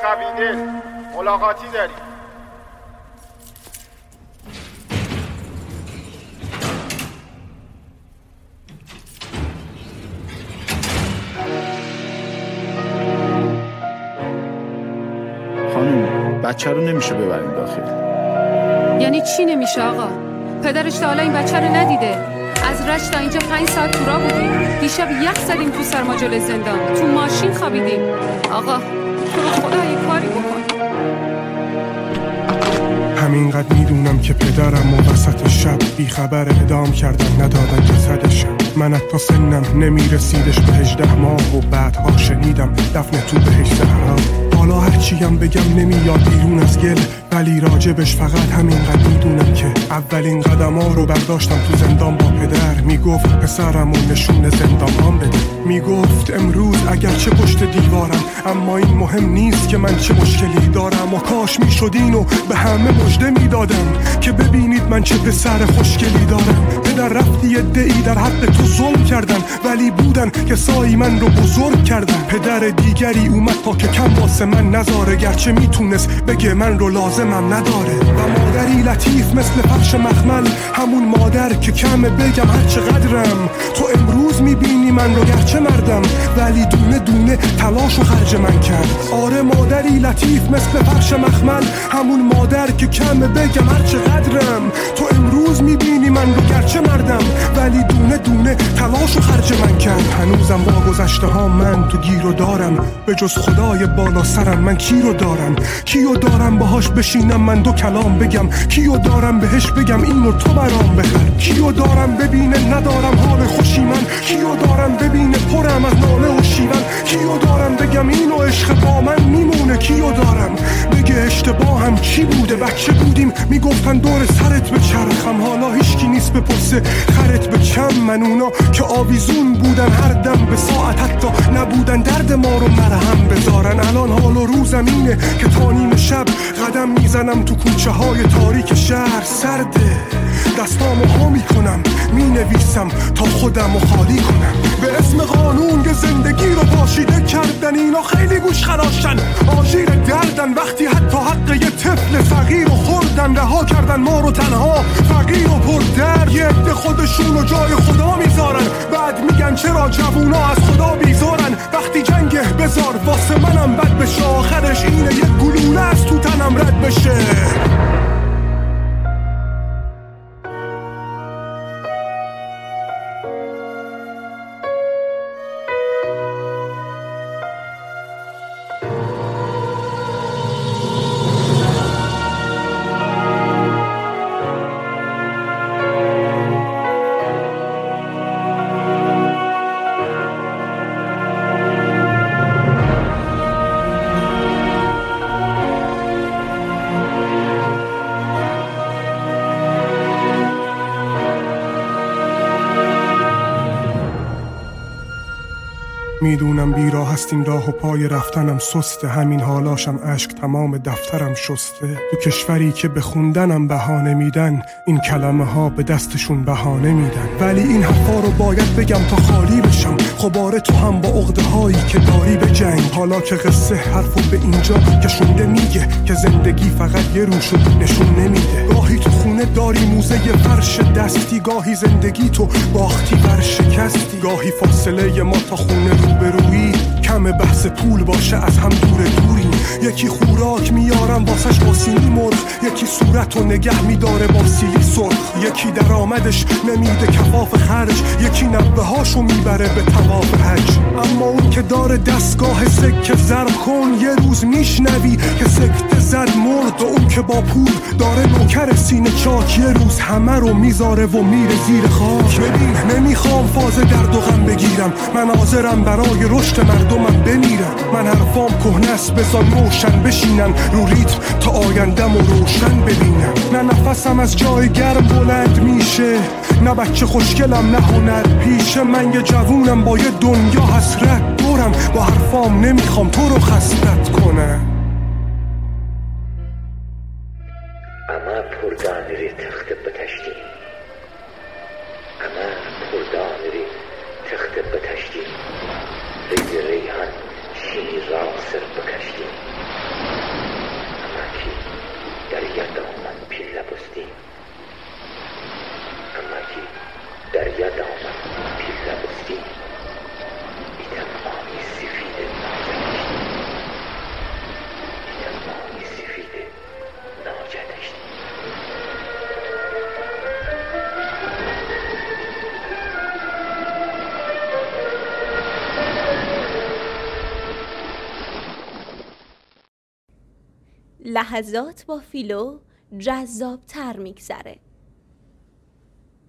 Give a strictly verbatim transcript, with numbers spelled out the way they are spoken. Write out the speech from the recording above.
قوی دل ملاقاتی داریم. خانم بچه رو نمیشه ببرین داخل. یعنی چی نمیشه آقا؟ پدرش تا حالا این بچه رو ندیده. از رشت تا اینجا پنج ساعت تو راه بودیم، دیشب یخ زدیم تو سرماجل زندان، تو ماشین خوابیدیم. آقا تو رو خدا یه کاری بکن. همینقدر میدونم که پدرم و وسط شب بیخبر اعدام کردن، ندادن جسدشم. من حتی سنم نمیرسیدش به هجده ماه و بعدها شنیدم دفن تو بهش زهرا. حالا هرچیم بگم نمیاد بیرون از گل، ولی راجبش فقط همینقدر میدونم که اولین قدم ها رو برداشتم تو زندان با پدر. میگفت پسرم و نشون زندان هم بده. میگفت امروز اگرچه پشت دیوارم، اما این مهم نیست که من چه مشکلی دارم. و کاش میشد اینو به همه مژده میدادم که ببینید من چه پسر خوشگلی دارم. پدر رفتی ادعی در حق تو ظلم کردن، ولی بودن که سایی من رو بزرگ کردن. پدر دیگری اومد تا که کم واسه من نذاره، گرچه میتونست بگه من رو لازمم نداره. و مادری لطیف مثل فرش مخمل، همون مادر که کمه بگم هر چقدرم. تو امروز میبینی من رو گرچه مردم، ولی دونه دونه تلاش و خرج من کرد. آره مادری لطیف مثل فرش مخمل، همون مادر که کمه بگم هر چقدرم. تو امروز میبینی من رو گرچه مردم، ولی دونه دونه تلاش و خرج من کرد. هنوزم با گذشته ها من تو گیر و دارم، به جز خدای بالا سرم من کی رو دارم؟ کیو دارم باهاش بشینم من دو کلام بگم؟ کیو دارم بهش بگم اینو تو برام بخر؟ کیو دارم ببینه ندارم حال خوشی من؟ کیو دارم ببینه پرم از ناله و شیون؟ کیو دارم بگم اینو عشق با من میمونه؟ کیو دارم بگه اشتباهم چی بوده؟ بچه بودیم میگفتن دور سرت به چرخم، حالا هیچکی نیست بپرسه خرت به چم. من اونا که آویزون بودن هر دم به ساعت، حتی نبودن درد ما رو مرهم بذارن. الان حال و روزم اینه که تا نیم شب قدم میزنم تو کوچه های تاریک شهر. سرده دستامو ها میکنم، مینویسم تا خودم رو خالی کنم. به اسم قانون که زندگی رو پاشیده کردن، اینا خیلی گوش خراشتن، آژیر دردن. وقتی حتی حق یه طفل فقیر رو خوردن، رها کردن ما رو تنها فقیر و پر درد. یه عده خودشون رو جای خدا میذارن، بعد میگن چرا جوونا از خدا بیزارن. وقتی جنگه بذار واسه منم بد بشه، آخرش اینه یه گلوله از تو تنم رد بشه. میدونم بیراه هست این راه و پای رفتنم سسته، همین حالاشم اشک تمام دفترم شسته. تو کشوری که به خوندنم بهانه میدن، این کلمه ها به دستشون بهانه میدن. ولی این حرفا رو باید بگم تا خالی بشم، خباره تو هم با عقده هایی که داری به جنگ. حالا که قصه حرفو به اینجا که شونده میگه که زندگی فقط یه روشو نشون نمیده. گاهی تو خونه داری موزه فرش دستی، گاهی زندگی تو باختی بر شکستی. گاهی فاصله ما تا خونه روبرویی کم بحث پول باشه از هم دور دوری. یکی خوراک میارم واسش با سینی مرغ، یکی صورت و نگه میداره با سیلی سرخ. یکی درآمدش نمیده کفاف خرج، یکی نبه هاشو میبره به طواف حج. اما اون که داره دستگاه سکه زر کن، یه روز میشنوی که سکته زد مرد. و اون که با پول داره نوکر سینه چاک، یه روز همه رو میذاره و میره زیر خاک. ببین نمیخوام فاز درد و غم بگیرم، من حاضرم برای رشد مردمم بمیرم. من حرفام کهنه است بذار موشن بشینن رو ریتم تا آیندم و روشن ببینم. نه نفسم از جای گرم بلند میشه، نه بچه خوشگلم نه هنر پیشه. من یه جوونم با یه دنیا حسرت دورم، با حرفام نمیخوام تو رو خستت کنم. اما پردانری تخت بتشتی، اما پردانری تخت بتشتی، ریز ریحان شیرا سر بکشتی. لحظات با فیلو جذاب تر میگذره.